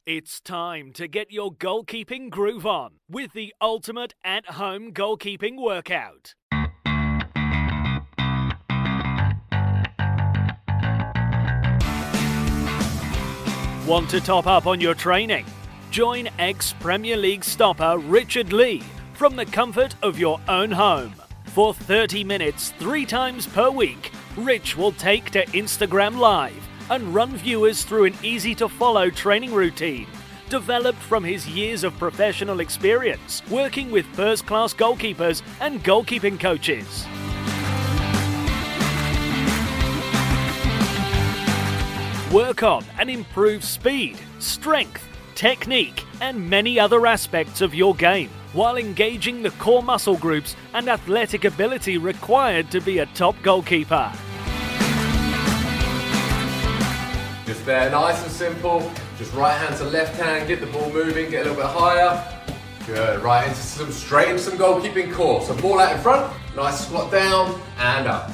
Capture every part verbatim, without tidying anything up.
It's time to get your goalkeeping groove on with the ultimate at-home goalkeeping workout. Want to top up on your training? Join ex-Premier League stopper Richard Lee from the comfort of your own home. For thirty minutes, three times per week, Rich will take to Instagram Live and run viewers through an easy-to-follow training routine developed from his years of professional experience working with first-class goalkeepers and goalkeeping coaches. Work on and improve speed, strength, technique, and many other aspects of your game, while engaging the core muscle groups and athletic ability required to be a top goalkeeper. Just there, nice and simple. Just right hand to left hand, get the ball moving, get a little bit higher. Good, right into some, straight into some goalkeeping core. So ball out in front, nice squat down and up.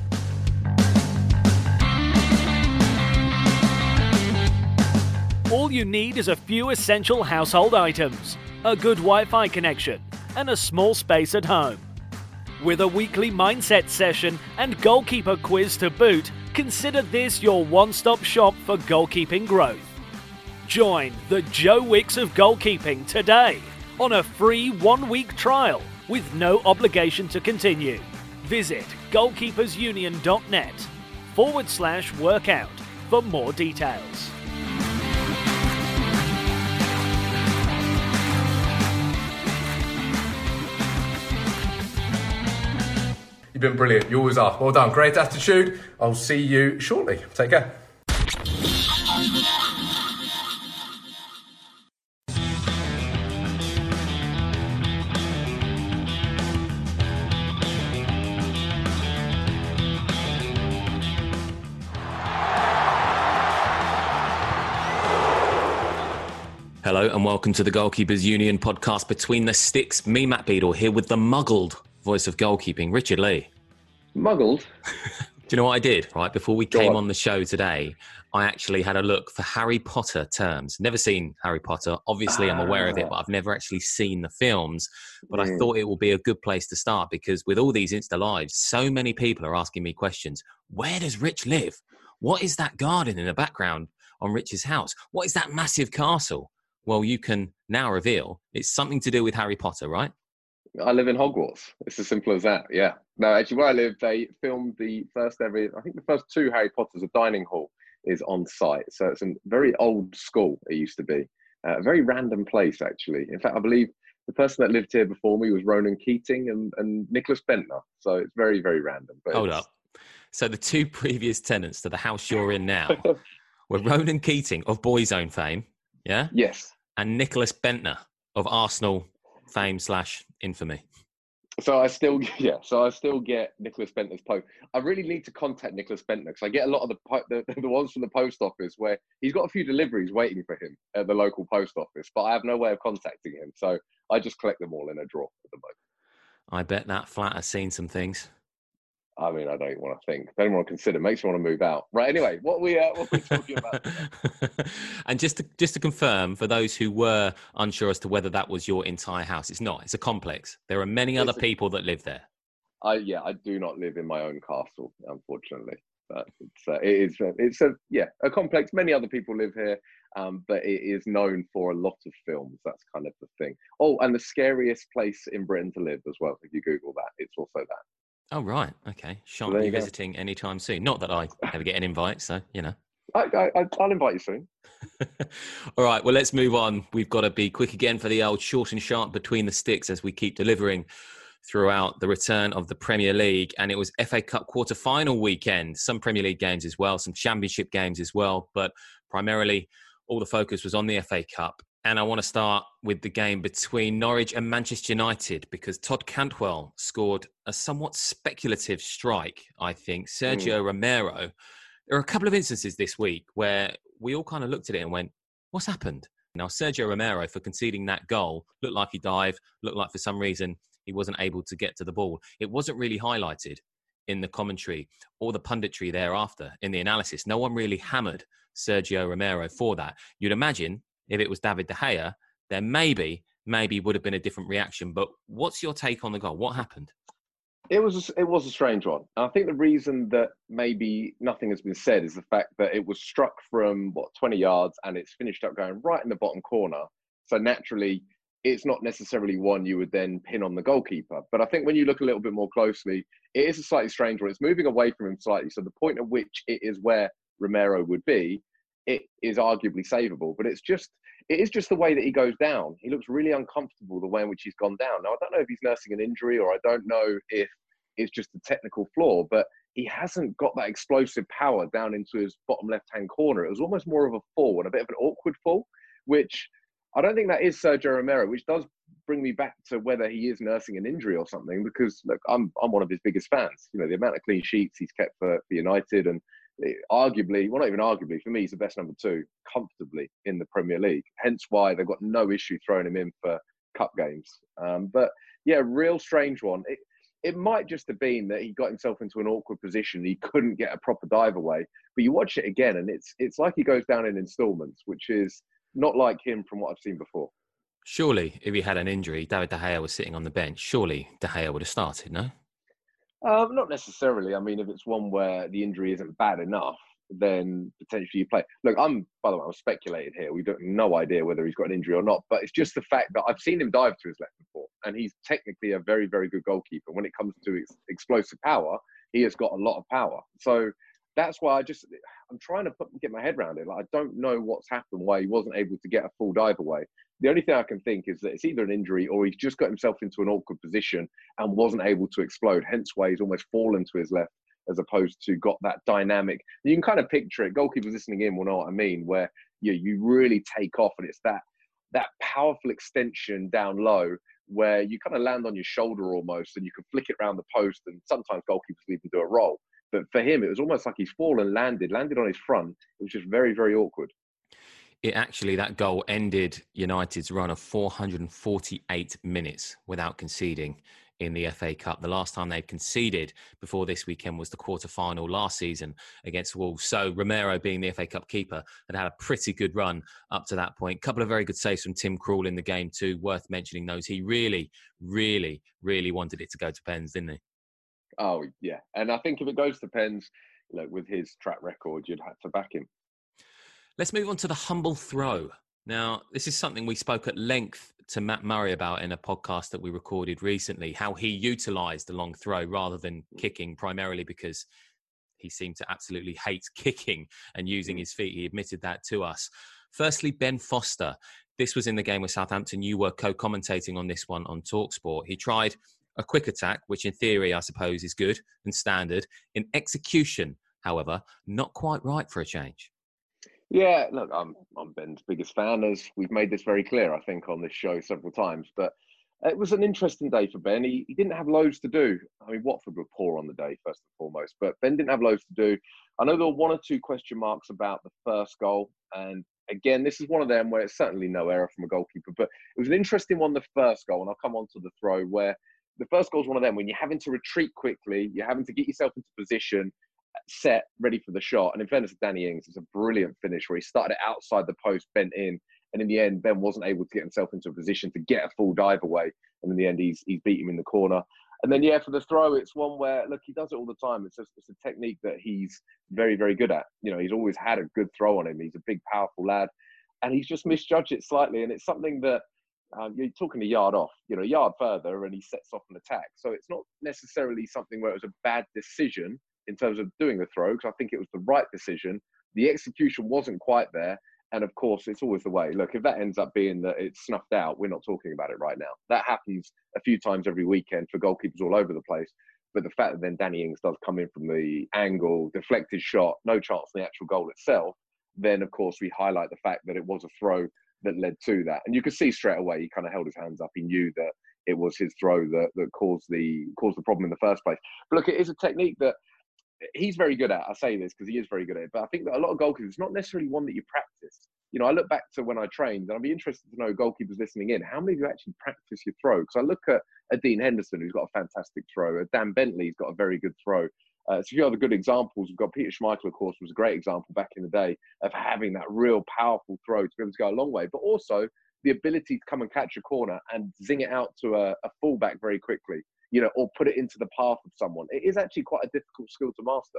All you need is a few essential household items, a good Wi-Fi connection, and a small space at home. With a weekly mindset session and goalkeeper quiz to boot, consider this your one-stop shop for goalkeeping growth. Join the Joe Wicks of goalkeeping today on a free one-week trial with no obligation to continue. Visit goalkeepersunion.net forward slash workout for more details. You've been brilliant. You always are. Well done. Great attitude. I'll see you shortly. Take care. Hello and welcome to the Goalkeepers Union podcast Between the Sticks. Me, Matt Beadle, here with the muggled voice of goalkeeping, Richard Lee. Muggled? Do you know what I did, right? Before we Go came on. on the show today, I actually had a look for Harry Potter terms. Never seen Harry Potter. Obviously, I'm aware of it, but I've never actually seen the films. But I Mm. thought it will be a good place to start because with all these Insta Lives, so many people are asking me questions. Where does Rich live? What is that garden in the background on Rich's house? What is that massive castle? Well, you can now reveal it's something to do with Harry Potter, right? I live in Hogwarts. It's as simple as that, yeah. No, actually, where I live, they filmed the first ever, I think the first two Harry Potters, a dining hall is on site. So it's a very old school, it used to be. Uh, a very random place, actually. In fact, I believe the person that lived here before me was Ronan Keating and, and Nicholas Bentner. So it's very, very random. But Hold it's... up. So the two previous tenants to the house you're in now were Ronan Keating of Boyzone fame, yeah? Yes. And Nicholas Bentner of Arsenal fame slash infamy. So I still, yeah. So I still get Nicholas Bentner's post. I really need to contact Nicholas Bentner because I get a lot of the, po- the the ones from the post office where he's got a few deliveries waiting for him at the local post office, but I have no way of contacting him. So I just collect them all in a drawer at the moment. I bet that flat has seen some things. I mean, I don't even want to think. Don't even want to consider. Makes me want to move out. Right. Anyway, what we uh, what we're talking about today? And just to, just to confirm, for those who were unsure as to whether that was your entire house, it's not. It's a complex. There are many other It's a- people that live there. I yeah, I do not live in my own castle, unfortunately. But it's uh, it is uh, it's a yeah a complex. Many other people live here, um, but it is known for a lot of films. That's kind of the thing. Oh, and the scariest place in Britain to live as well. If you Google that, it's also that. Oh, right. Okay. Shan't There be you go. visiting anytime soon. Not that I ever get an invite, so, you know. I, I, I'll invite you soon. All right, well, let's move on. We've got to be quick again for the old short and sharp between the sticks as we keep delivering throughout the return of the Premier League. And it was F A Cup quarter-final weekend. Some Premier League games as well, some Championship games as well. But primarily, all the focus was on the F A Cup. And I want to start with the game between Norwich and Manchester United because Todd Cantwell scored a somewhat speculative strike, I think. Sergio mm. Romero. There are a couple of instances this week where we all kind of looked at it and went, what's happened? Now, Sergio Romero, for conceding that goal, looked like he dived, looked like for some reason he wasn't able to get to the ball. It wasn't really highlighted in the commentary or the punditry thereafter in the analysis. No one really hammered Sergio Romero for that. You'd imagine if it was David De Gea, then maybe, maybe would have been a different reaction. But what's your take on the goal? What happened? It was a, it was a strange one. I think the reason that maybe nothing has been said is the fact that it was struck from what twenty yards and it's finished up going right in the bottom corner. So naturally, it's not necessarily one you would then pin on the goalkeeper. But I think when you look a little bit more closely, it is a slightly strange one. It's moving away from him slightly. So the point at which it is where Romero would be, it is arguably savable. But it's just it is just the way that he goes down. He looks really uncomfortable the way in which he's gone down. Now, I don't know if he's nursing an injury or I don't know if it's just a technical flaw, but he hasn't got that explosive power down into his bottom left-hand corner. It was almost more of a fall and a bit of an awkward fall, which I don't think that is Sergio Romero, which does bring me back to whether he is nursing an injury or something, because look, I'm I'm one of his biggest fans. You know, the amount of clean sheets he's kept for, for United, and arguably, well, not even arguably, for me, he's the best number two comfortably in the Premier League. Hence why they've got no issue throwing him in for cup games. Um, but yeah, real strange one. It, it might just have been that he got himself into an awkward position. He couldn't get a proper dive away. But you watch it again, and it's it's like he goes down in installments, which is not like him from what I've seen before. Surely, if he had an injury, David De Gea was sitting on the bench. Surely De Gea would have started, no? Um, not necessarily. I mean, if it's one where the injury isn't bad enough, then potentially you play. Look, I'm, by the way, I'm speculating here. We don't no idea whether he's got an injury or not, but it's just the fact that I've seen him dive to his left before, and he's technically a very, very good goalkeeper. When it comes to ex- explosive power, he has got a lot of power. So that's why I just, I'm trying to put, get my head around it. Like, I don't know what's happened, why he wasn't able to get a full dive away. The only thing I can think is that it's either an injury or he's just got himself into an awkward position and wasn't able to explode. Hence why he's almost fallen to his left as opposed to got that dynamic. You can kind of picture it. Goalkeepers listening in will know what I mean, where you, you really take off and it's that, that powerful extension down low where you kind of land on your shoulder almost and you can flick it around the post, and sometimes goalkeepers even do a roll. But for him, it was almost like he's fallen, landed, landed on his front. It was just very, very awkward. It actually, that goal ended United's run of four hundred forty-eight minutes without conceding in the F A Cup. The last time they'd conceded before this weekend was the quarter-final last season against Wolves. So Romero, being the F A Cup keeper, had had a pretty good run up to that point. A couple of very good saves from Tim Krul in the game too, worth mentioning those. He really, really, really wanted it to go to pens, didn't he? Oh, yeah. And I think if it goes to pens, look, with his track record, you'd have to back him. Let's move on to the humble throw. Now, this is something we spoke at length to Matt Murray about in a podcast that we recorded recently, how he utilised the long throw rather than kicking, primarily because he seemed to absolutely hate kicking and using his feet. He admitted that to us. Firstly, Ben Foster. This was in the game with Southampton. You were co-commentating on this one on TalkSport. He tried a quick attack, which in theory, I suppose, is good and standard. In execution, however, not quite right for a change. Yeah, look, I'm I'm Ben's biggest fan, as we've made this very clear, I think, on this show several times. But it was an interesting day for Ben. He, he didn't have loads to do. I mean, Watford were poor on the day, first and foremost. But Ben didn't have loads to do. I know there were one or two question marks about the first goal. And again, this is one of them where it's certainly no error from a goalkeeper. But it was an interesting one, the first goal. And I'll come on to the throw, where the first goal is one of them when you're having to retreat quickly, you're having to get yourself into position, set, ready for the shot. And in fairness to Danny Ings, it's a brilliant finish where he started it outside the post, bent in, and in the end, Ben wasn't able to get himself into a position to get a full dive away. And in the end, he's he's beat him in the corner. And then, yeah, for the throw, it's one where, look, he does it all the time. It's, just, it's a technique that he's very, very good at. You know, he's always had a good throw on him. He's a big, powerful lad. And he's just misjudged it slightly. And it's something that um, you're talking a yard off, you know, a yard further, and he sets off an attack. So it's not necessarily something where it was a bad decision in terms of doing the throw, because I think it was the right decision. The execution wasn't quite there. And of course, it's always the way. Look, if that ends up being that it's snuffed out, we're not talking about it right now. That happens a few times every weekend for goalkeepers all over the place. But the fact that then Danny Ings does come in from the angle, deflected shot, no chance in the actual goal itself, then of course we highlight the fact that it was a throw that led to that. And you could see straight away, he kind of held his hands up. He knew that it was his throw that, that caused the caused the problem in the first place. But look, it is a technique that he's very good at. I say this because he is very good at it, but I think that a lot of goalkeepers, it's not necessarily one that you practice. You know, I look back to when I trained, and I'd be interested to know, goalkeepers listening in, how many of you actually practice your throw? Because I look at a Dean Henderson, who's got a fantastic throw, a Dan Bentley's got a very good throw, Uh, it's a few other good examples. We've got Peter Schmeichel, of course, was a great example back in the day of having that real powerful throw to be able to go a long way, but also the ability to come and catch a corner and zing it out to a, a fullback very quickly, you know, or put it into the path of someone. It is actually quite a difficult skill to master.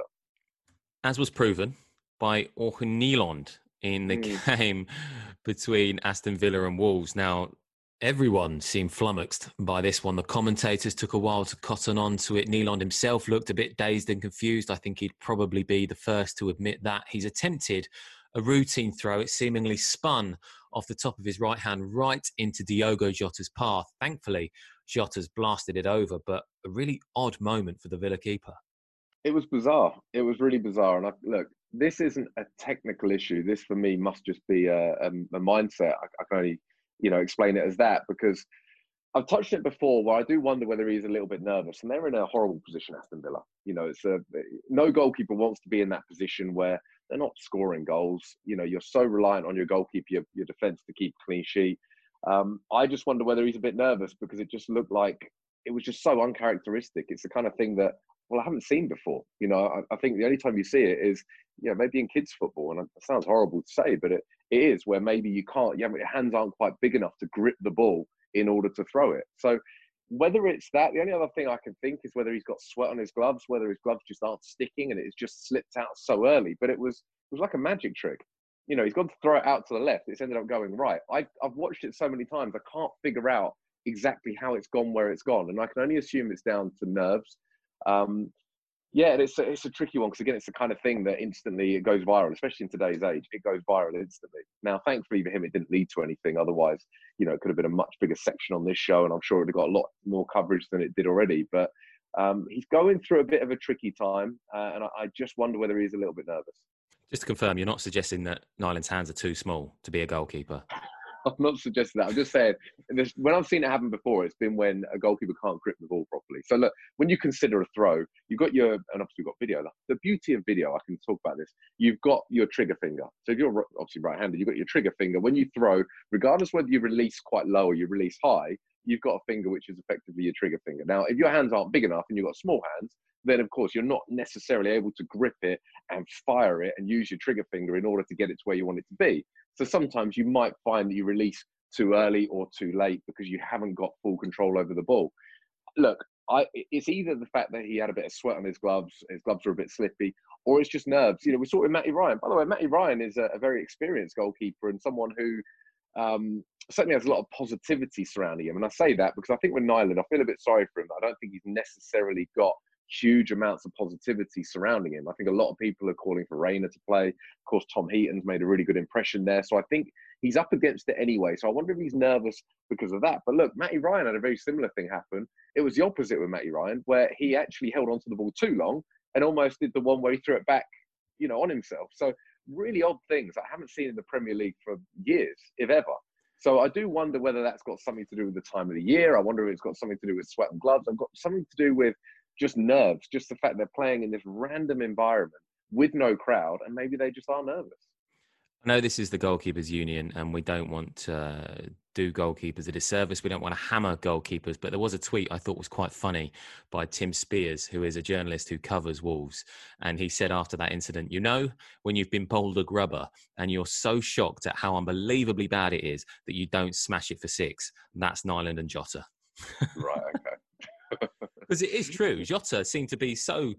As was proven by Orkun Nyland in the mm. game between Aston Villa and Wolves. Now, everyone seemed flummoxed by this one. The commentators took a while to cotton on to it. Nyland himself looked a bit dazed and confused. I think he'd probably be the first to admit that. He's attempted a routine throw. It seemingly spun off the top of his right hand right into Diogo Jota's path. Thankfully, Jota's blasted it over, but a really odd moment for the Villa keeper. It was bizarre. It was really bizarre. And I, look, this isn't a technical issue. This, for me, must just be a, a, a mindset. I, I can only, you know, explain it as that, because I've touched it before where I do wonder whether he's a little bit nervous, and they're in a horrible position, Aston Villa. You know, it's a, no goalkeeper wants to be in that position where they're not scoring goals. You know, you're so reliant on your goalkeeper, your, your defence to keep clean sheet. Um, I just wonder whether he's a bit nervous, because it just looked like it was just so uncharacteristic. It's the kind of thing that, well, I haven't seen before. You know, I, I think the only time you see it is, you know, maybe in kids football, and it sounds horrible to say, but it, it is, where maybe you can't, you have, your hands aren't quite big enough to grip the ball in order to throw it. So whether it's that, the only other thing I can think is whether he's got sweat on his gloves, whether his gloves just aren't sticking and it's just slipped out so early. But it was it was like a magic trick. You know, he's gone to throw it out to the left. It's ended up going right. I, I've watched it so many times, I can't figure out exactly how it's gone where it's gone. And I can only assume it's down to nerves. Um, yeah, it's a, it's a tricky one, because, again, it's the kind of thing that instantly it goes viral, especially in today's age. It goes viral instantly. Now, thankfully for him, it didn't lead to anything. Otherwise, you know, it could have been a much bigger section on this show, and I'm sure it would have got a lot more coverage than it did already. But um, he's going through a bit of a tricky time, uh, and I, I just wonder whether he's a little bit nervous. Just to confirm, you're not suggesting that Nyland's hands are too small to be a goalkeeper? I'm not suggesting that. I'm just saying, when I've seen it happen before, it's been when a goalkeeper can't grip the ball properly. So look, when you consider a throw, you've got your, and obviously we've got video. The beauty of video, I can talk about this, you've got your trigger finger. So if you're obviously right-handed, you've got your trigger finger. When you throw, regardless whether you release quite low or you release high, you've got a finger which is effectively your trigger finger. Now, if your hands aren't big enough and you've got small hands, then of course you're not necessarily able to grip it and fire it and use your trigger finger in order to get it to where you want it to be. So sometimes you might find that you release too early or too late because you haven't got full control over the ball. Look, I, it's either the fact that he had a bit of sweat on his gloves, his gloves were a bit slippy, or it's just nerves. You know, we saw it with Matty Ryan. By the way, Matty Ryan is a, a very experienced goalkeeper and someone who um, certainly has a lot of positivity surrounding him. And I say that because I think with Nyland, I feel a bit sorry for him. I don't think he's necessarily got huge amounts of positivity surrounding him. I think a lot of people are calling for Reina to play. Of course, Tom Heaton's made a really good impression there. So I think he's up against it anyway. So I wonder if he's nervous because of that. But look, Matty Ryan had a very similar thing happen. It was the opposite with Matty Ryan, where he actually held onto the ball too long and almost did the one where he threw it back, you know, on himself. So really odd things I haven't seen in the Premier League for years, if ever. So I do wonder whether that's got something to do with the time of the year. I wonder if it's got something to do with sweat and gloves. I've got something to do with just nerves, just the fact they're playing in this random environment with no crowd, and maybe they just are nervous. I know this is the Goalkeepers Union, and we don't want to do goalkeepers a disservice. We don't want to hammer goalkeepers, but there was a tweet I thought was quite funny by Tim Spears, who is a journalist who covers Wolves. And he said after that incident, you know, when you've been bowled a grubber and you're so shocked at how unbelievably bad it is that you don't smash it for six, that's Nyland and Jota. Right, okay. Because it is true. Jota seemed to be so,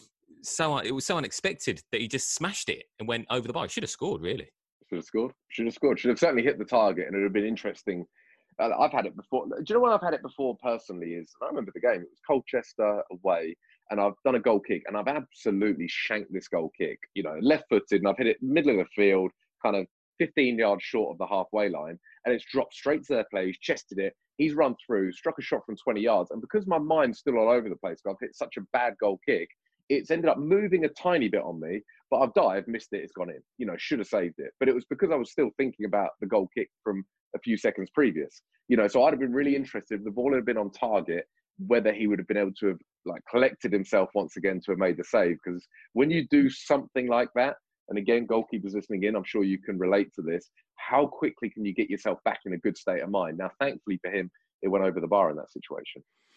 so, it was so unexpected that he just smashed it and went over the bar. He should have scored, really. Should have scored. Should have scored. Should have certainly hit the target, and it would have been interesting. Uh, I've had it before. Do you know when I've had it before personally is, I remember the game, it was Colchester away, and I've done a goal kick, and I've absolutely shanked this goal kick, you know, left-footed, and I've hit it middle of the field, kind of fifteen yards short of the halfway line, and it's dropped straight to their play. He's chested it. He's run through, struck a shot from twenty yards, and because my mind's still all over the place, I've hit such a bad goal kick, it's ended up moving a tiny bit on me, but I've dived, missed it, it's gone in. You know, should have saved it. But it was because I was still thinking about the goal kick from a few seconds previous. You know, so I'd have been really interested if the ball had been on target, whether he would have been able to have like collected himself once again to have made the save. Because when you do something like that, and again, goalkeepers listening in, I'm sure you can relate to this, how quickly can you get yourself back in a good state of mind? Now, thankfully for him, it went over the bar in that situation.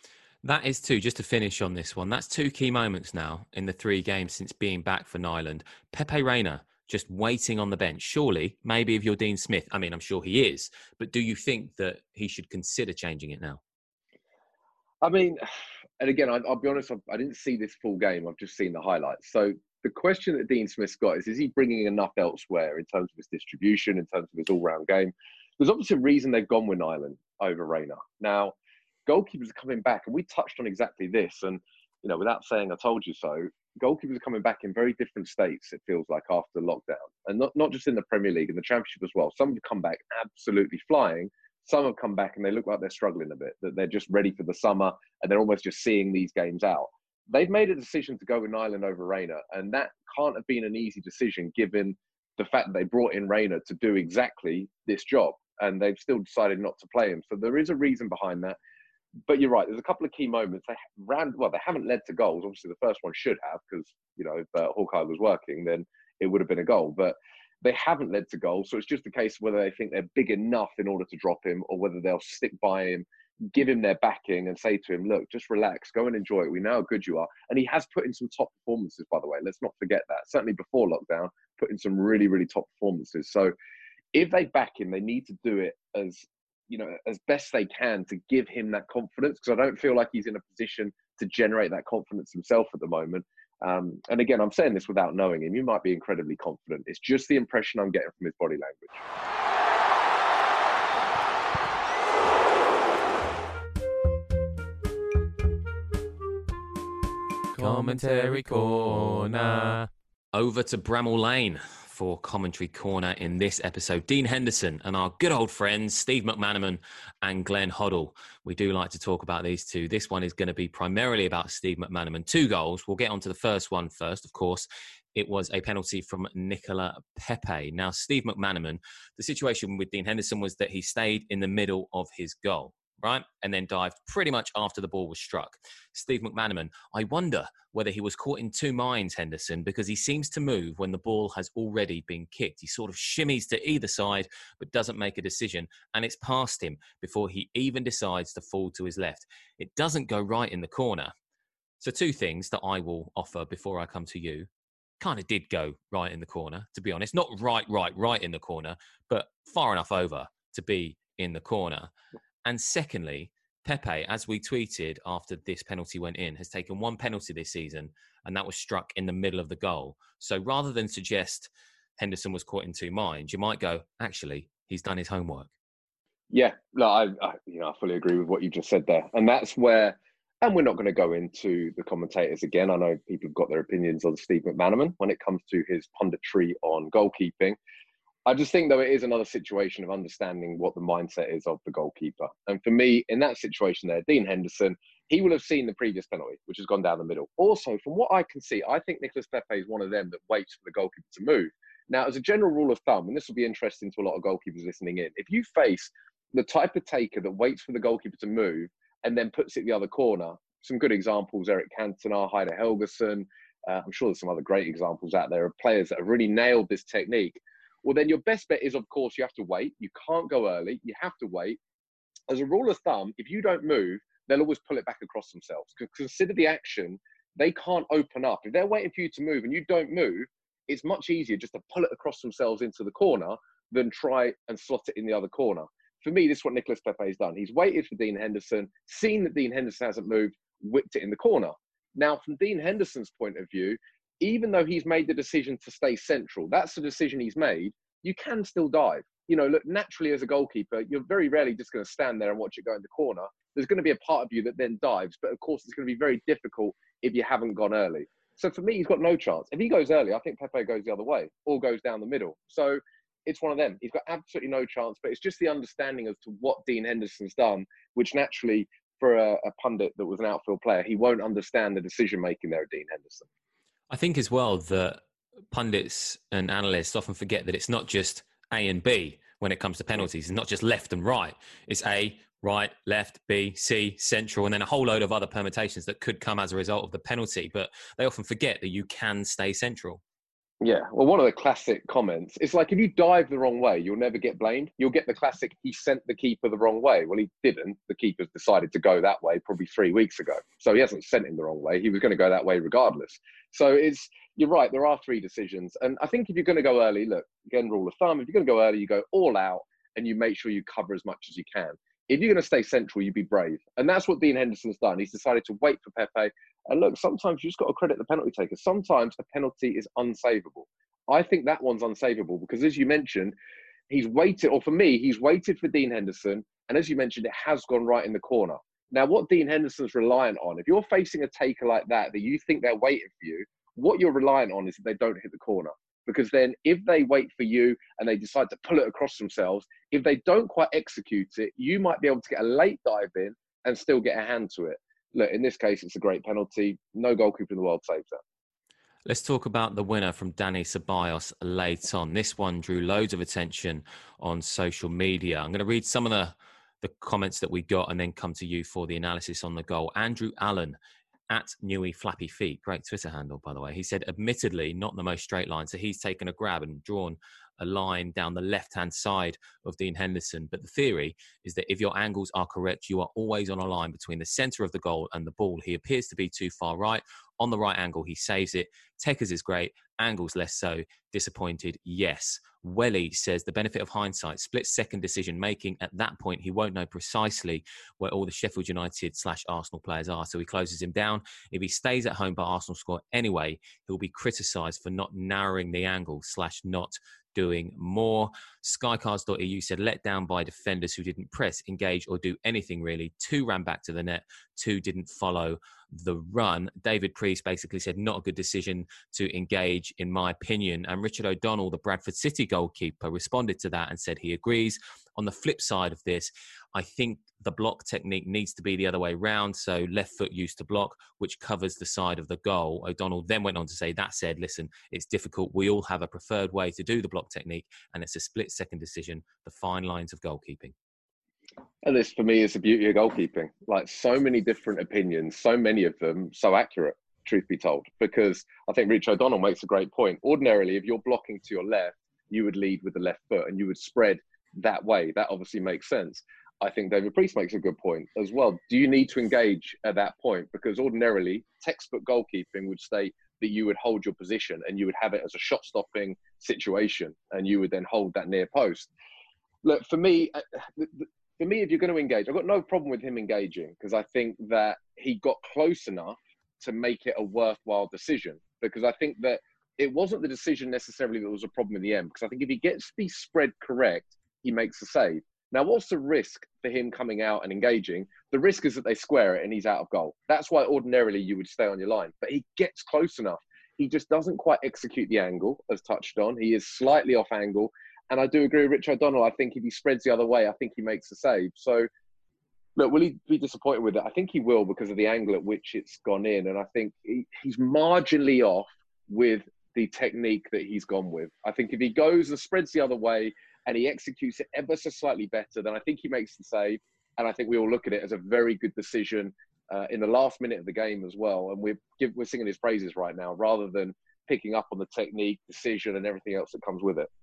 That is two, just to finish on this one, that's two key moments now in the three games since being back for Nyland. Pepe Reina just waiting on the bench. Surely, maybe if you're Dean Smith, I mean, I'm sure he is, but do you think that he should consider changing it now? I mean, and again, I, I'll be honest, I, I didn't see this full game. I've just seen the highlights. So the question that Dean Smith's got is, is he bringing enough elsewhere in terms of his distribution, in terms of his all-round game? There's obviously a reason they've gone with Nyland over Reina. Now, goalkeepers are coming back, and we touched on exactly this. And, you know, without saying I told you so, goalkeepers are coming back in very different states, it feels like, after lockdown. And not, not just in the Premier League, in the Championship as well. Some have come back absolutely flying. Some have come back and they look like they're struggling a bit, that they're just ready for the summer and they're almost just seeing these games out. They've made a decision to go with Nyland over Reina, and that can't have been an easy decision given the fact that they brought in Reina to do exactly this job, and they've still decided not to play him. So there is a reason behind that. But you're right, there's a couple of key moments. They ran, well, they haven't led to goals. Obviously, the first one should have, because, you know, if uh, Hawkeye was working, then it would have been a goal. But they haven't led to goals. So it's just a case of whether they think they're big enough in order to drop him, or whether they'll stick by him, give him their backing and say to him, look, just relax, go and enjoy it. We know how good you are. And he has put in some top performances, by the way. Let's not forget that. Certainly before lockdown, put in some really, really top performances. So if they back him, they need to do it as, you know, as best they can to give him that confidence, because I don't feel like he's in a position to generate that confidence himself at the moment. Um, and again, I'm saying this without knowing him. You might be incredibly confident. It's just the impression I'm getting from his body language. Commentary Corner. Over to Bramall Lane for Commentary Corner in this episode. Dean Henderson and our good old friends Steve McManaman and Glenn Hoddle. We do like to talk about these two. This one is going to be primarily about Steve McManaman. Two goals. We'll get on to the first one first, of course. It was a penalty from Nicola Pepe. Now, Steve McManaman, the situation with Dean Henderson was that he stayed in the middle of his goal, right? And then dived pretty much after the ball was struck. Steve McManaman, I wonder whether he was caught in two minds, Henderson, because he seems to move when the ball has already been kicked. He sort of shimmies to either side, but doesn't make a decision, and it's past him before he even decides to fall to his left. It doesn't go right in the corner. So two things that I will offer before I come to you. Kind of did go right in the corner, to be honest. Not right, right, right in the corner, but far enough over to be in the corner. And secondly, Pepe, as we tweeted after this penalty went in, has taken one penalty this season, and that was struck in the middle of the goal. So rather than suggest Henderson was caught in two minds, you might go, actually, he's done his homework. Yeah, no, I, I, you know, I fully agree with what you just said there. And that's where, and we're not going to go into the commentators again. I know people have got their opinions on Steve McManaman when it comes to his punditry on goalkeeping. I just think, though, it is another situation of understanding what the mindset is of the goalkeeper. And for me, in that situation there, Dean Henderson, he will have seen the previous penalty, which has gone down the middle. Also, from what I can see, I think Nicolas Pepe is one of them that waits for the goalkeeper to move. Now, as a general rule of thumb, and this will be interesting to a lot of goalkeepers listening in, if you face the type of taker that waits for the goalkeeper to move and then puts it the other corner, some good examples, Eric Cantona, Heidar Helguson, uh, I'm sure there's some other great examples out there of players that have really nailed this technique. Well, then your best bet is, of course, you have to wait. You can't go early. You have to wait. As a rule of thumb, if you don't move, they'll always pull it back across themselves. Consider the action. They can't open up. If they're waiting for you to move and you don't move, it's much easier just to pull it across themselves into the corner than try and slot it in the other corner. For me, this is what Nicolas Pepe has done. He's waited for Dean Henderson, seen that Dean Henderson hasn't moved, whipped it in the corner. Now, from Dean Henderson's point of view, even though he's made the decision to stay central, that's the decision he's made, you can still dive. You know, look, naturally as a goalkeeper, you're very rarely just going to stand there and watch it go in the corner. There's going to be a part of you that then dives, but of course it's going to be very difficult if you haven't gone early. So for me, he's got no chance. If he goes early, I think Pepe goes the other way or goes down the middle. So it's one of them. He's got absolutely no chance, but it's just the understanding as to what Dean Henderson's done, which naturally for a, a pundit that was an outfield player, he won't understand the decision-making there of Dean Henderson. I think as well that pundits and analysts often forget that it's not just A and B when it comes to penalties. It's not just left and right. It's A, right, left, B, C, central, and then a whole load of other permutations that could come as a result of the penalty. But they often forget that you can stay central. Yeah, well, one of the classic comments, it's like if you dive the wrong way, you'll never get blamed. You'll get the classic, he sent the keeper the wrong way. Well, he didn't. The keeper's decided to go that way probably three weeks ago. So he hasn't sent him the wrong way. He was going to go that way regardless. So it's, you're right, there are three decisions. And I think if you're going to go early, look, again, rule of thumb, if you're going to go early, you go all out and you make sure you cover as much as you can. If you're going to stay central, you be brave. And that's what Dean Henderson's done. He's decided to wait for Pepe. And look, sometimes you just got to credit the penalty taker. Sometimes a penalty is unsavable. I think that one's unsavable because, as you mentioned, he's waited, or for me, he's waited for Dean Henderson. And as you mentioned, it has gone right in the corner. Now, what Dean Henderson's reliant on, if you're facing a taker like that, that you think they're waiting for you, what you're reliant on is that they don't hit the corner. Because then if they wait for you and they decide to pull it across themselves, if they don't quite execute it, you might be able to get a late dive in and still get a hand to it. Look, in this case, it's a great penalty. No goalkeeper in the world saves that. Let's talk about the winner from Dani Ceballos late on. This one drew loads of attention on social media. I'm going to read some of the, the comments that we got and then come to you for the analysis on the goal. Andrew Allen at Newey Flappy Feet, great Twitter handle, by the way. He said, admittedly, not the most straight line. So he's taken a grab and drawn a line down the left-hand side of Dean Henderson. But the theory is that if your angles are correct, you are always on a line between the centre of the goal and the ball. He appears to be too far right. On the right angle, he saves it. Tekers is great. Angles less so. Disappointed, yes. Welly says the benefit of hindsight, split second decision making. At that point, he won't know precisely where all the Sheffield United slash Arsenal players are. So he closes him down. If he stays at home but Arsenal score anyway, he'll be criticised for not narrowing the angle slash not doing more. Skycars dot E U said, let down by defenders who didn't press, engage or do anything really. Two ran back to the net. Two didn't follow the run. David Priest basically said, not a good decision to engage, in my opinion. And Richard O'Donnell, the Bradford City goalkeeper, responded to that and said he agrees. On the flip side of this, I think the block technique needs to be the other way round. So left foot used to block, which covers the side of the goal. O'Donnell then went on to say, that said, listen, it's difficult. We all have a preferred way to do the block technique, and it's a split second decision, the fine lines of goalkeeping. And this, for me, is the beauty of goalkeeping. Like, so many different opinions, so many of them so accurate, truth be told. Because I think Rich O'Donnell makes a great point. Ordinarily, if you're blocking to your left, you would lead with the left foot and you would spread that way. That obviously makes sense. I think David Priest makes a good point as well. Do you need to engage at that point? Because ordinarily, textbook goalkeeping would state that you would hold your position and you would have it as a shot-stopping situation and you would then hold that near post. Look, for me, for me, if you're going to engage, I've got no problem with him engaging because I think that he got close enough to make it a worthwhile decision. Because I think that it wasn't the decision necessarily that was a problem in the end. Because I think if he gets the spread correct, he makes a save. Now, what's the risk for him coming out and engaging? The risk is that they square it and he's out of goal. That's why ordinarily you would stay on your line. But he gets close enough. He just doesn't quite execute the angle, as touched on. He is slightly off angle. And I do agree with Rich O'Donnell. I think if he spreads the other way, I think he makes a save. So, look, will he be disappointed with it? I think he will because of the angle at which it's gone in. And I think he, he's marginally off with the technique that he's gone with. I think if he goes and spreads the other way and he executes it ever so slightly better, then I think he makes the save. And I think we all look at it as a very good decision uh, in the last minute of the game as well. And we're, give, we're singing his praises right now rather than picking up on the technique, decision and everything else that comes with it.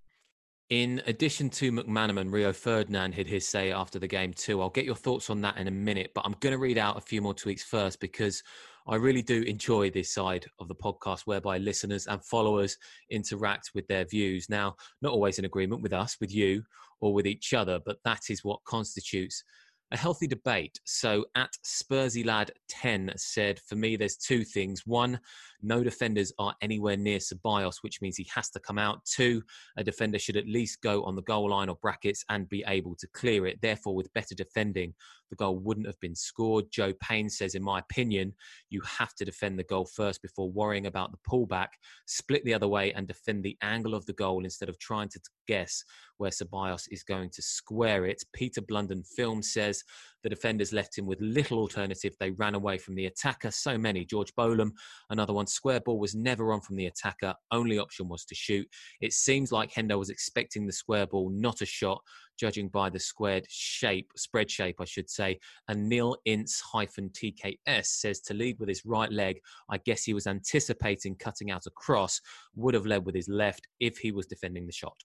In addition to McManaman, Rio Ferdinand had his say after the game too. I'll get your thoughts on that in a minute, but I'm going to read out a few more tweets first because I really do enjoy this side of the podcast whereby listeners and followers interact with their views. Now, not always in agreement with us, with you, or with each other, but that is what constitutes a healthy debate. So at Spursy Lad ten said, for me, there's two things. One, no defenders are anywhere near Ceballos, which means he has to come out. Two, a defender should at least go on the goal line or brackets and be able to clear it. Therefore, with better defending, the goal wouldn't have been scored. Joe Payne says, in my opinion, you have to defend the goal first before worrying about the pullback. Split the other way and defend the angle of the goal instead of trying to guess where Ceballos is going to square it. Peter Blunden Film says the defenders left him with little alternative. They ran away from the attacker. So many. George Bolam, another one. Square ball was never on from the attacker. Only option was to shoot. It seems like Hendo was expecting the square ball, not a shot, judging by the squared shape, spread shape, I should say. And Neil Ince-T K S says to lead with his right leg, I guess he was anticipating cutting out a cross, would have led with his left if he was defending the shot.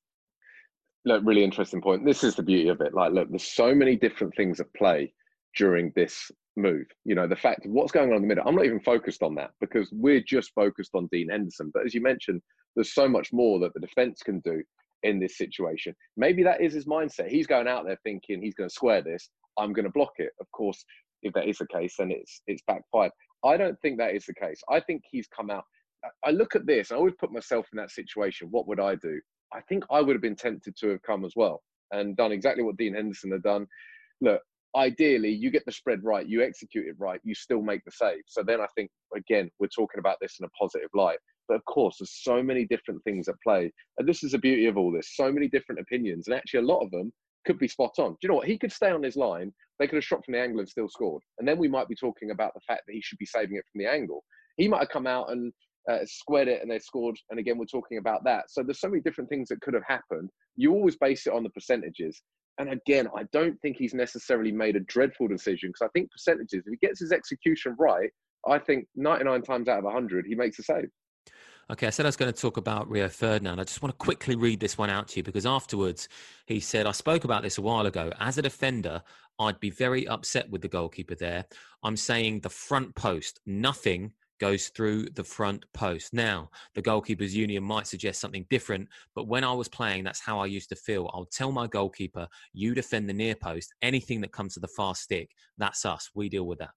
Look, really interesting point. This is the beauty of it. Like, look, there's so many different things at play during this move. You know, the fact of what's going on in the middle, I'm not even focused on that because we're just focused on Dean Henderson. But as you mentioned, there's so much more that the defence can do in this situation. Maybe that is his mindset. He's going out there thinking he's going to square this. I'm going to block it. Of course, if that is the case, then it's it's backfired. I don't think that is the case. I think he's come out. I look at this, I always put myself in that situation. What would I do? I think I would have been tempted to have come as well and done exactly what Dean Henderson had done. Look, ideally, you get the spread right, you execute it right, you still make the save. So then I think, again, we're talking about this in a positive light. But of course, there's so many different things at play. And this is the beauty of all this. So many different opinions. And actually, a lot of them could be spot on. Do you know what? He could stay on his line. They could have shot from the angle and still scored. And then we might be talking about the fact that he should be saving it from the angle. He might have come out and uh, squared it and they scored. And again, we're talking about that. So there's so many different things that could have happened. You always base it on the percentages. And again, I don't think he's necessarily made a dreadful decision because I think percentages, if he gets his execution right, I think ninety-nine times out of one hundred, he makes a save. Okay, I said I was going to talk about Rio Ferdinand. I just want to quickly read this one out to you because afterwards he said, I spoke about this a while ago. As a defender, I'd be very upset with the goalkeeper there. I'm saying the front post, nothing goes through the front post. Now, the goalkeepers union might suggest something different, but when I was playing, that's how I used to feel. I'll tell my goalkeeper, you defend the near post, anything that comes to the far stick, that's us. We deal with that.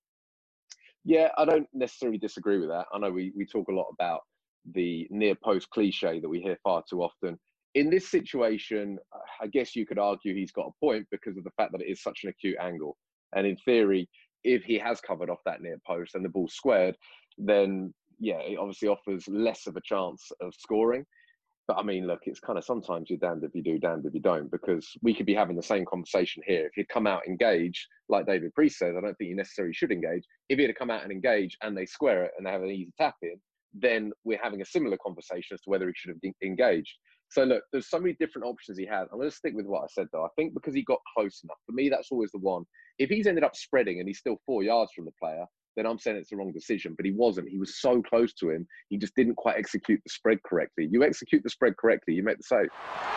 Yeah, I don't necessarily disagree with that. I know we, we talk a lot about the near post cliche that we hear far too often. In this situation, I guess you could argue he's got a point because of the fact that it is such an acute angle. And in theory, if he has covered off that near post and the ball's squared, then yeah, it obviously offers less of a chance of scoring. But I mean, look, it's kind of sometimes you're damned if you do, damned if you don't, because we could be having the same conversation here. If he'd come out engaged, like David Priest says, I don't think you necessarily should engage. If he'd have come out and engage and they square it and they have an easy tap in, then we're having a similar conversation as to whether he should have engaged. So look, there's so many different options he had. I'm going to stick with what I said though. I think because he got close enough. For me, that's always the one. If he's ended up spreading and he's still four yards from the player, then I'm saying it's the wrong decision. But he wasn't. He was so close to him. He just didn't quite execute the spread correctly. You execute the spread correctly, you make the save.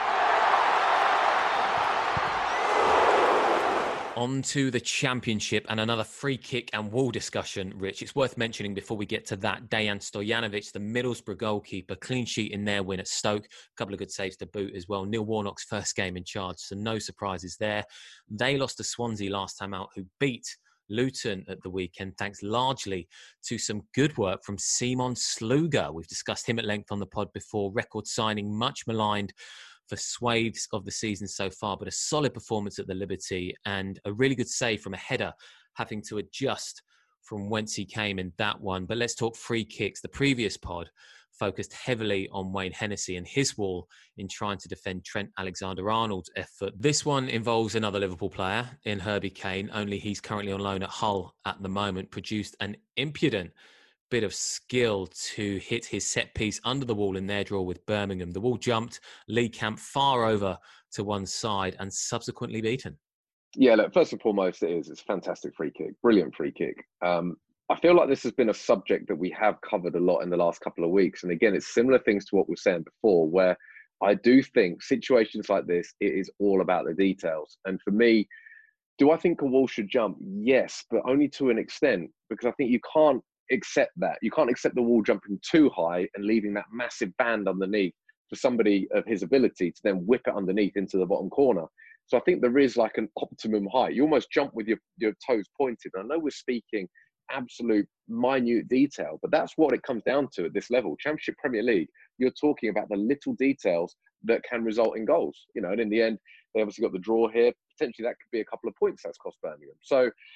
On to the Championship and another free kick and wall discussion, Rich. It's worth mentioning before we get to that, Dejan Stojanovic, the Middlesbrough goalkeeper, clean sheet in their win at Stoke. A couple of good saves to boot as well. Neil Warnock's first game in charge, so no surprises there. They lost to Swansea last time out, who beat Luton at the weekend, thanks largely to some good work from Simon Sluga. We've discussed him at length on the pod before. Record signing, much maligned for swathes of the season so far, but a solid performance at the Liberty and a really good save from a header, having to adjust from whence he came in that one. But let's talk free kicks. The previous pod focused heavily on Wayne Hennessy and his wall in trying to defend Trent Alexander-Arnold's effort. This one involves another Liverpool player in Herbie Kane, only he's currently on loan at Hull at the moment, produced an impudent bit of skill to hit his set piece under the wall in their draw with Birmingham. The wall jumped Lee Camp far over to one side and subsequently beaten. Yeah, look, first and foremost, it is. It's a fantastic free kick, brilliant free kick. Um, I feel like this has been a subject that we have covered a lot in the last couple of weeks. And again, it's similar things to what we were saying before, where I do think situations like this, it is all about the details. And for me, do I think a wall should jump? Yes, but only to an extent, because I think you can't accept that. You can't accept the wall jumping too high and leaving that massive band underneath for somebody of his ability to then whip it underneath into the bottom corner. So I think there is like an optimum height. You almost jump with your, your toes pointed. And I know we're speaking absolute minute detail, but that's what it comes down to at this level. Championship Premier League, you're talking about the little details that can result in goals. You know, and in the end, they obviously got the draw here. Potentially that could be a couple of points that's cost Birmingham. So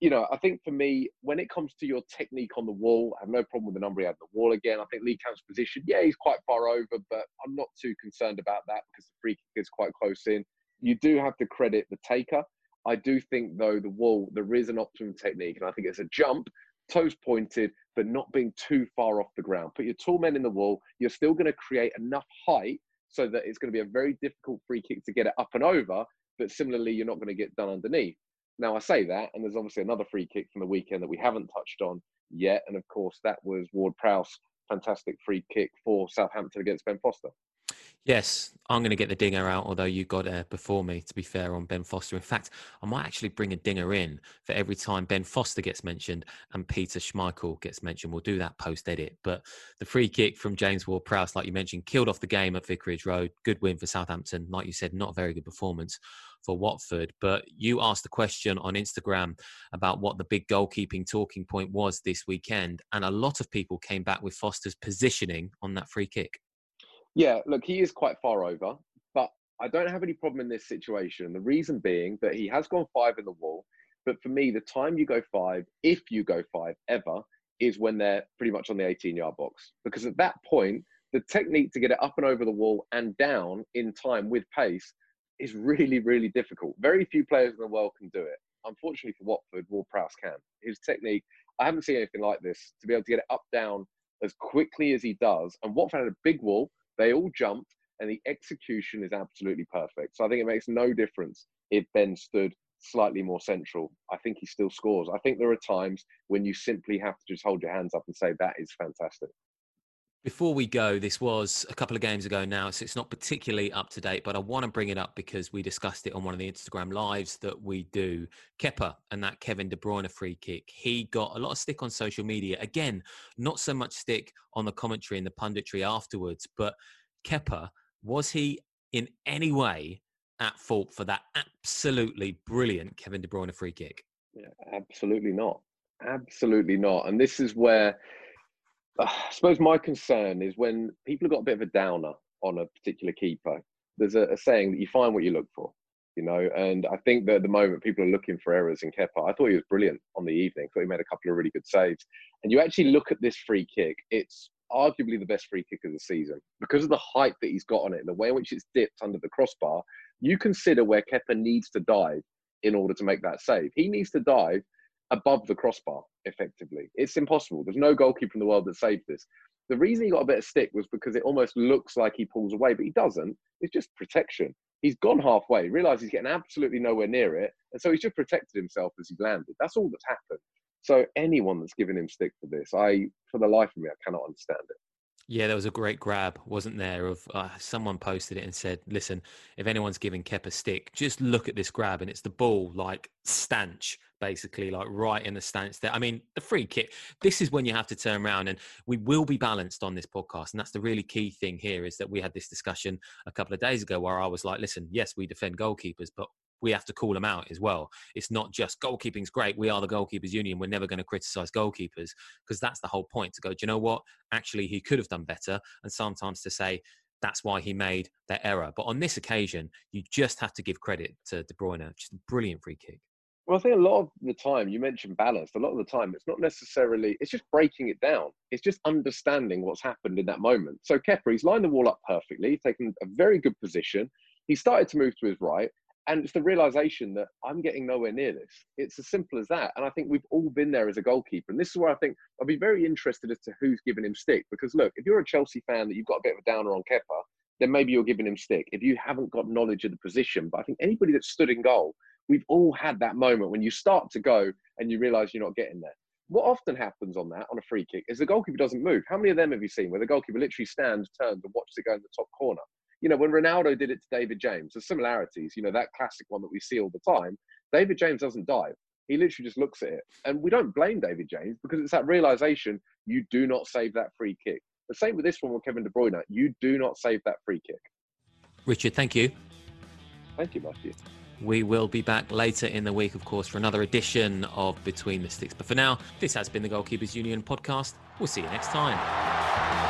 you know, I think for me, when it comes to your technique on the wall, I have no problem with the number he had on the wall again. I think Lee Camp's position, yeah, he's quite far over, but I'm not too concerned about that because the free kick is quite close in. You do have to credit the taker. I do think, though, the wall, there is an optimum technique, and I think it's a jump, toes pointed, but not being too far off the ground. Put your tall men in the wall, you're still going to create enough height so that it's going to be a very difficult free kick to get it up and over, but similarly, you're not going to get done underneath. Now, I say that, and there's obviously another free kick from the weekend that we haven't touched on yet, and of course, that was Ward-Prowse, fantastic free kick for Southampton against Ben Foster. Yes, I'm going to get the dinger out, although you got there before me, to be fair, on Ben Foster. In fact, I might actually bring a dinger in for every time Ben Foster gets mentioned and Peter Schmeichel gets mentioned. We'll do that post-edit. But the free kick from James Ward-Prowse, like you mentioned, killed off the game at Vicarage Road. Good win for Southampton. Like you said, not a very good performance for Watford. But you asked the question on Instagram about what the big goalkeeping talking point was this weekend. And a lot of people came back with Foster's positioning on that free kick. Yeah, look, he is quite far over, but I don't have any problem in this situation. The reason being that he has gone five in the wall, but for me, the time you go five, if you go five ever, is when they're pretty much on the eighteen-yard box. Because at that point, the technique to get it up and over the wall and down in time with pace is really, really difficult. Very few players in the world can do it. Unfortunately for Watford, Ward-Prowse can. His technique, I haven't seen anything like this, to be able to get it up, down as quickly as he does. And Watford had a big wall. They all jumped, and the execution is absolutely perfect. So I think it makes no difference if Ben stood slightly more central. I think he still scores. I think there are times when you simply have to just hold your hands up and say, that is fantastic. Before we go, this was a couple of games ago now, so it's not particularly up to date, but I want to bring it up because we discussed it on one of the Instagram lives that we do. Kepa and that Kevin De Bruyne free kick. He got a lot of stick on social media. Again, not so much stick on the commentary and the punditry afterwards, but Kepa, was he in any way at fault for that absolutely brilliant Kevin De Bruyne free kick? Yeah, absolutely not. Absolutely not. And this is where Uh, I suppose my concern is when people have got a bit of a downer on a particular keeper, there's a, a saying that you find what you look for, you know, and I think that at the moment people are looking for errors in Kepa. I thought he was brilliant on the evening. I thought he made a couple of really good saves. And you actually look at this free kick, it's arguably the best free kick of the season. Because of the height that he's got on it and the way in which it's dipped under the crossbar, you consider where Kepa needs to dive in order to make that save. He needs to dive above the crossbar, effectively. It's impossible. There's no goalkeeper in the world that saved this. The reason he got a bit of stick was because it almost looks like he pulls away, but he doesn't. It's just protection. He's gone halfway, realised he's getting absolutely nowhere near it, and so he's just protected himself as he landed. That's all that's happened. So anyone that's given him stick for this, I, for the life of me, I cannot understand it. Yeah, there was a great grab, wasn't there, of uh, someone posted it and said, listen, if anyone's giving Kepa stick, just look at this grab, and it's the ball, like, stanch, basically, like right in the stance there. I mean, the free kick, this is when you have to turn around, and we will be balanced on this podcast. And that's the really key thing here, is that we had this discussion a couple of days ago where I was like, listen, yes, we defend goalkeepers, but we have to call them out as well. It's not just goalkeeping's great. We are the goalkeepers union. We're never going to criticize goalkeepers, because that's the whole point, to go, do you know what? Actually, he could have done better. And sometimes to say, that's why he made that error. But on this occasion, you just have to give credit to De Bruyne. Just a brilliant free kick. Well, I think a lot of the time, you mentioned balanced, a lot of the time, it's not necessarily, it's just breaking it down. It's just understanding what's happened in that moment. So Kepa, he's lined the wall up perfectly, he's taken a very good position. He started to move to his right, and it's the realisation that I'm getting nowhere near this. It's as simple as that. And I think we've all been there as a goalkeeper. And this is where I think I'll be very interested as to who's giving him stick. Because look, if you're a Chelsea fan that you've got a bit of a downer on Kepa, then maybe you're giving him stick if you haven't got knowledge of the position. But I think anybody that stood in goal, we've all had that moment when you start to go and you realise you're not getting there. What often happens on that, on a free kick, is the goalkeeper doesn't move. How many of them have you seen where the goalkeeper literally stands, turns and watches it go in the top corner? You know, when Ronaldo did it to David James, there's similarities, you know, that classic one that we see all the time. David James doesn't dive. He literally just looks at it. And we don't blame David James, because it's that realisation, you do not save that free kick. The same with this one with Kevin De Bruyne. You do not save that free kick. Richard, thank you. Thank you, Matthew. We will be back later in the week, of course, for another edition of Between the Sticks. But for now, this has been the Goalkeepers Union podcast. We'll see you next time.